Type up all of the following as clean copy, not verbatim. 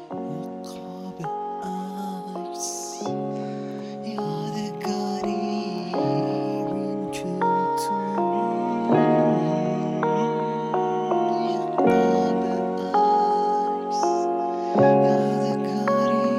قاب عکس یادگاری این که تو قاب عکس یادگاری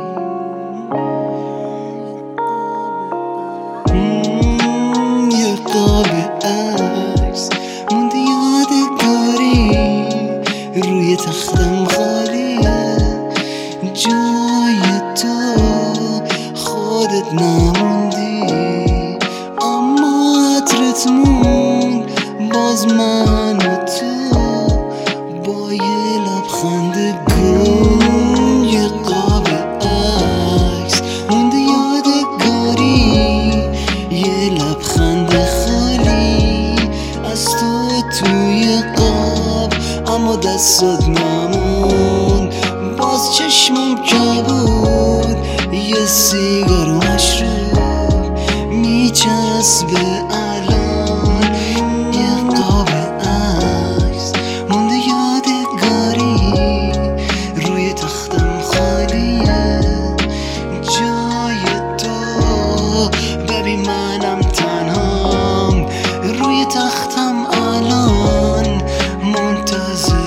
یه قاب عکس موندی یادگاری روی تختم خالیه جای تو خودت نموندی اما عطرت موند باز من و تو با یه لبخند گل یه قاب عکس مونده یادگاری یه لبخند خالی از تو توی قاب اما دستات نموند باز چشمم کبود یه سیگار مشروب میچسبه الان یه قاب عکس مونده یادگاری روی تختم خالیه جای تو ببین منم تنهام روی تختم الان منتظر